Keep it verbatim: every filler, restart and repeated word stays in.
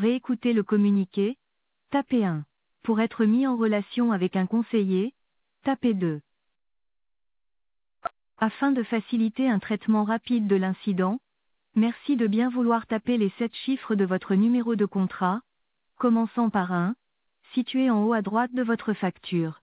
réécouter le communiqué, tapez un. Pour être mis en relation avec un conseiller, tapez deux. Afin de faciliter un traitement rapide de l'incident, merci de bien vouloir taper les sept chiffres de votre numéro de contrat, commençant par un, situé en haut à droite de votre facture.